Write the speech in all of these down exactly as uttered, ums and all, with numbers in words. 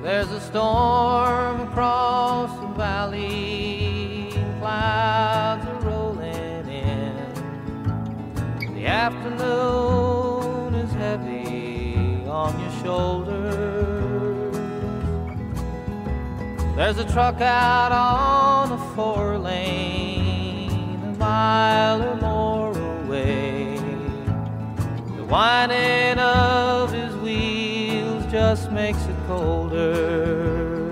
There's a storm across the valley, and clouds are rolling in. The afternoon is heavy on your shoulders. There's a truck out on a four lane, a mile or more away. The whining of his wheels just makes it colder.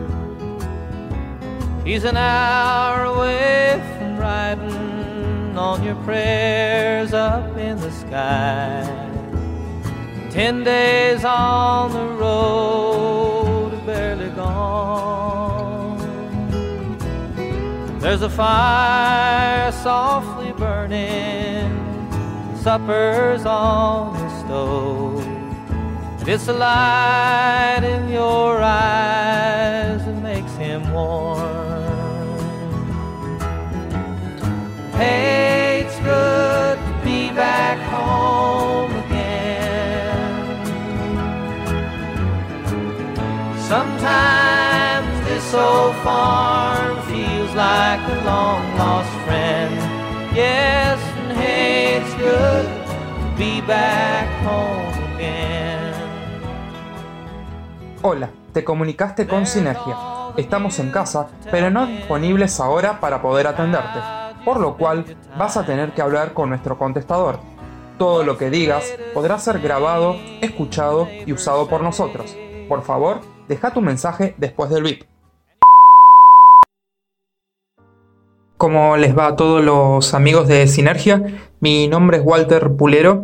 He's an hour away from riding on your prayers up in the sky. Ten days on the road, barely gone. There's a fire softly burning, supper's on the stove. It's the light in your eyes that makes him warm. Hey, it's good to be back home again. Sometimes this old farm feels like a long lost friend. Yes, and hey, it's good to be back home again. Hola, te comunicaste con Sinergia. Estamos en casa, pero no disponibles ahora para poder atenderte, por lo cual vas a tener que hablar con nuestro contestador. Todo lo que digas podrá ser grabado, escuchado y usado por nosotros. Por favor, deja tu mensaje después del bip. ¿Cómo les va a todos los amigos de Sinergia? Mi nombre es Walter Pulero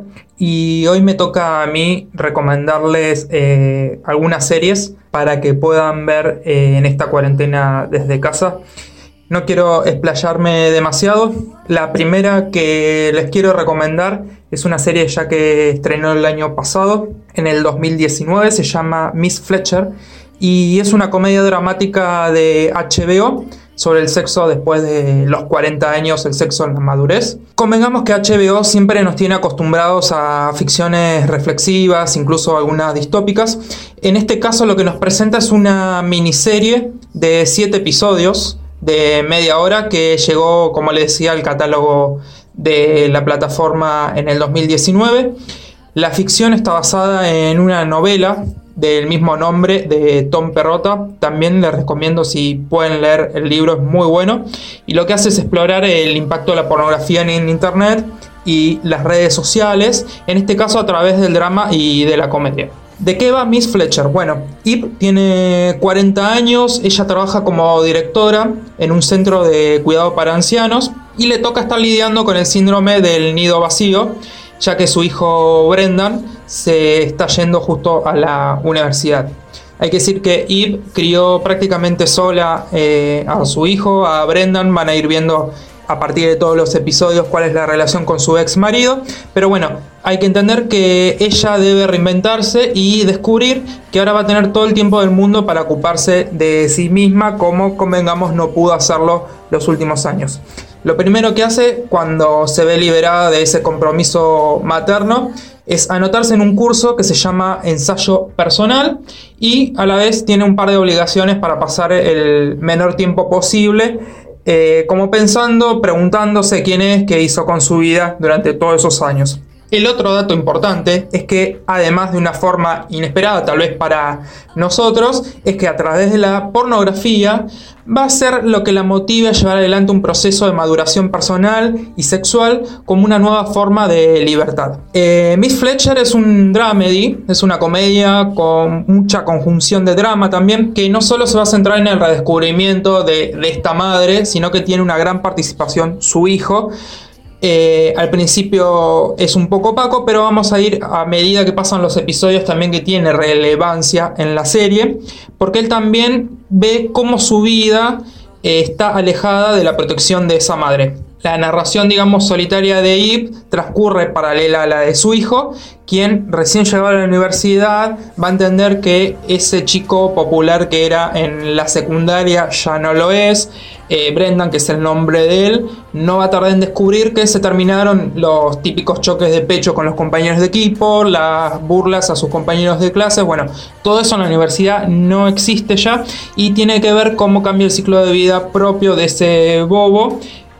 y hoy me toca a mí recomendarles eh, algunas series para que puedan ver eh, en esta cuarentena desde casa. No quiero explayarme demasiado. La primera que les quiero recomendar es una serie ya que estrenó el año pasado, en el dos mil diecinueve, se llama Miss Fletcher y es una comedia dramática de H B O sobre el sexo después de los cuarenta años, el sexo en la madurez. Convengamos que H B O siempre nos tiene acostumbrados a ficciones reflexivas, incluso algunas distópicas. En este caso lo que nos presenta es una miniserie de siete episodios de media hora que llegó, como les decía, al catálogo de la plataforma en el dos mil diecinueve. La ficción está basada en una novela del mismo nombre de Tom Perrotta. También les recomiendo, si pueden leer el libro, es muy bueno, y lo que hace es explorar el impacto de la pornografía en internet y las redes sociales, en este caso a través del drama y de la comedia. ¿De qué va Miss Fletcher? Bueno, Eve tiene cuarenta años, ella trabaja como directora en un centro de cuidado para ancianos y le toca estar lidiando con el síndrome del nido vacío, ya que su hijo Brendan se está yendo justo a la universidad. Hay que decir que Eve crió prácticamente sola eh, a su hijo, a Brendan. Van a ir viendo a partir de todos los episodios cuál es la relación con su ex marido, pero bueno, hay que entender que ella debe reinventarse y descubrir que ahora va a tener todo el tiempo del mundo para ocuparse de sí misma, como convengamos no pudo hacerlo los últimos años. Lo primero que hace cuando se ve liberada de ese compromiso materno es anotarse en un curso que se llama Ensayo Personal y a la vez tiene un par de obligaciones para pasar el menor tiempo posible, eh, como pensando, preguntándose quién es, qué hizo con su vida durante todos esos años. El otro dato importante es que, además de una forma inesperada tal vez para nosotros, es que a través de la pornografía va a ser lo que la motive a llevar adelante un proceso de maduración personal y sexual como una nueva forma de libertad. Eh, Miss Fletcher es un dramedy, es una comedia con mucha conjunción de drama también, que no solo se va a centrar en el redescubrimiento de, de esta madre, sino que tiene una gran participación su hijo. Eh, al principio es un poco opaco, pero vamos a ir a medida que pasan los episodios también que tiene relevancia en la serie, porque él también ve cómo su vida eh, está alejada de la protección de esa madre. La narración, digamos, solitaria de Eve transcurre paralela a la de su hijo, quien recién llegado a la universidad va a entender que ese chico popular que era en la secundaria ya no lo es. Eh, Brendan, que es el nombre de él, no va a tardar en descubrir que se terminaron los típicos choques de pecho con los compañeros de equipo, las burlas a sus compañeros de clase. Bueno, todo eso en la universidad no existe ya y tiene que ver cómo cambia el ciclo de vida propio de ese bobo.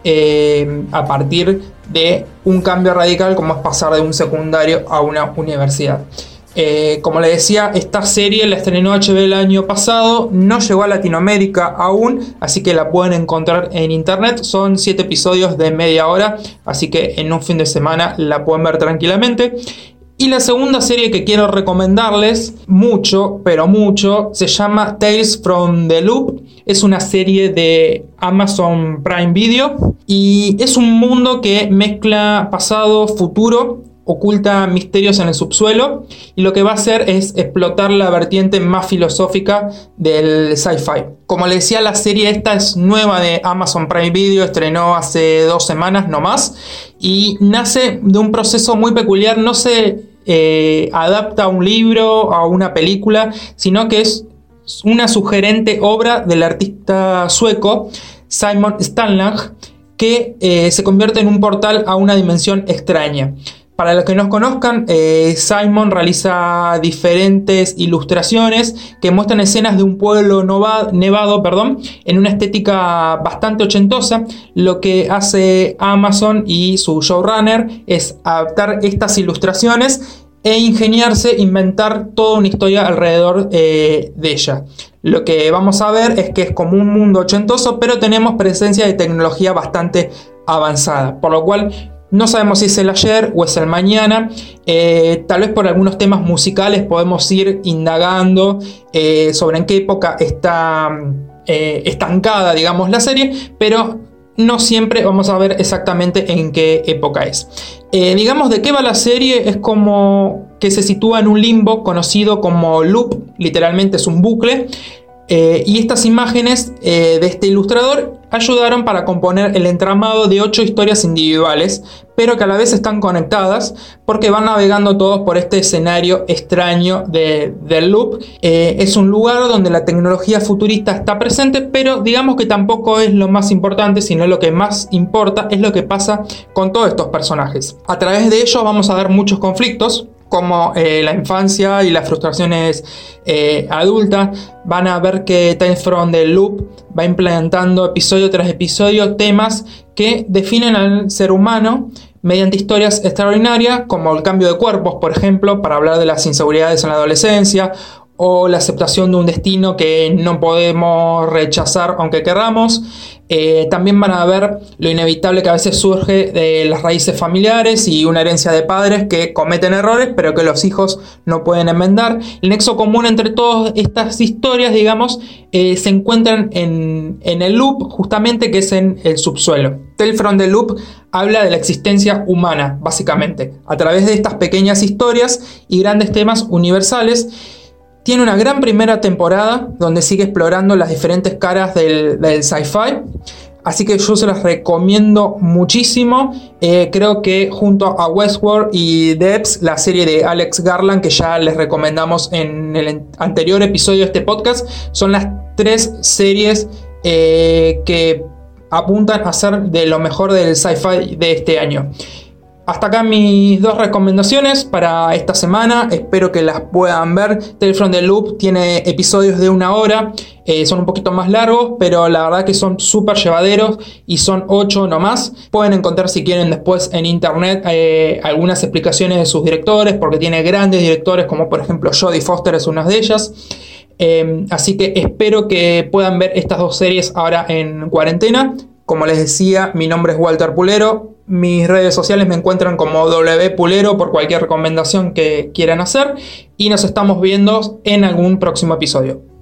Eh, a partir de un cambio radical como es pasar de un secundario a una universidad. Eh, como les decía, esta serie la estrenó H B O el año pasado, no llegó a Latinoamérica aún, así que la pueden encontrar en internet. Son siete episodios de media hora, así que en un fin de semana la pueden ver tranquilamente. Y la segunda serie que quiero recomendarles mucho, pero mucho, se llama Tales from the Loop. Es una serie de Amazon Prime Video y es un mundo que mezcla pasado, futuro, oculta misterios en el subsuelo y lo que va a hacer es explotar la vertiente más filosófica del sci-fi. Como les decía, la serie esta es nueva de Amazon Prime Video, estrenó hace dos semanas no más y nace de un proceso muy peculiar. No se eh, adapta a un libro, a una película, sino que es una sugerente obra del artista sueco Simon Stanley, que eh, se convierte en un portal a una dimensión extraña. Para los que nos conozcan, eh, Simon realiza diferentes ilustraciones que muestran escenas de un pueblo nova, nevado perdón, en una estética bastante ochentosa. Lo que hace Amazon y su showrunner es adaptar estas ilustraciones e ingeniarse, inventar toda una historia alrededor eh, de ella. Lo que vamos a ver es que es como un mundo ochentoso, pero tenemos presencia de tecnología bastante avanzada, por lo cual no sabemos si es el ayer o es el mañana. Eh, tal vez por algunos temas musicales podemos ir indagando eh, sobre en qué época está eh, estancada, digamos, la serie, pero no siempre vamos a ver exactamente en qué época es. Eh, digamos, de qué va la serie, es como que se sitúa en un limbo conocido como loop, literalmente es un bucle. Eh, y estas imágenes eh, de este ilustrador ayudaron para componer el entramado de ocho historias individuales, pero que a la vez están conectadas porque van navegando todos por este escenario extraño de, del loop. Eh, es un lugar donde la tecnología futurista está presente, pero digamos que tampoco es lo más importante, sino lo que más importa es lo que pasa con todos estos personajes. A través de ellos vamos a ver muchos conflictos, como eh, la infancia y las frustraciones eh, adultas. Van a ver que Tales from the Loop va implementando episodio tras episodio temas que definen al ser humano mediante historias extraordinarias, como el cambio de cuerpos, por ejemplo, para hablar de las inseguridades en la adolescencia, o la aceptación de un destino que no podemos rechazar aunque queramos. Eh, también van a ver lo inevitable que a veces surge de las raíces familiares y una herencia de padres que cometen errores pero que los hijos no pueden enmendar. El nexo común entre todas estas historias, digamos, eh, se encuentran en, en el loop, justamente, que es en el subsuelo. Tales from the Loop habla de la existencia humana, básicamente, a través de estas pequeñas historias y grandes temas universales. Tiene una gran primera temporada donde sigue explorando las diferentes caras del, del sci-fi. Así que yo se las recomiendo muchísimo. Eh, creo que junto a Westworld y Debs, la serie de Alex Garland, que ya les recomendamos en el anterior episodio de este podcast, son las tres series eh, que apuntan a ser de lo mejor del sci-fi de este año. Hasta acá mis dos recomendaciones para esta semana, espero que las puedan ver. Tales from the Loop tiene episodios de una hora, eh, son un poquito más largos, pero la verdad que son súper llevaderos y son ocho nomás. Pueden encontrar, si quieren, después en internet eh, algunas explicaciones de sus directores, porque tiene grandes directores como por ejemplo Jodie Foster es una de ellas. Eh, así que espero que puedan ver estas dos series ahora en cuarentena. Como les decía, mi nombre es Walter Pulero. Mis redes sociales me encuentran como W Pulero por cualquier recomendación que quieran hacer. Y nos estamos viendo en algún próximo episodio.